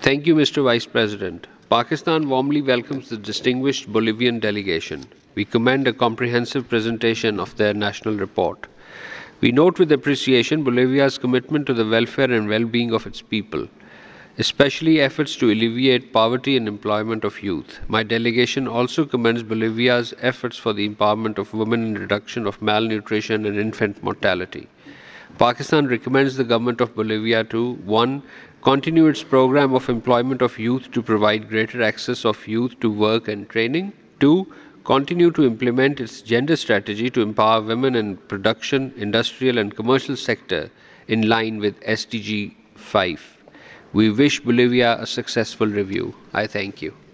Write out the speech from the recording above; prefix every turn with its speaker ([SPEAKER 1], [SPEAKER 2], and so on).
[SPEAKER 1] Thank you, Mr. Vice President. Pakistan warmly welcomes the distinguished Bolivian delegation. We commend a comprehensive presentation of their national report. We note with appreciation Bolivia's commitment to the welfare and well-being of its people, especially efforts to alleviate poverty and employment of youth. My delegation also commends Bolivia's efforts for the empowerment of women and reduction of malnutrition and infant mortality. Pakistan recommends the government of Bolivia to 1. Continue its program of employment of youth to provide greater access of youth to work and training. 2. Continue to implement its gender strategy to empower women in production, industrial and commercial sector in line with SDG 5. We wish Bolivia a successful review. I thank you.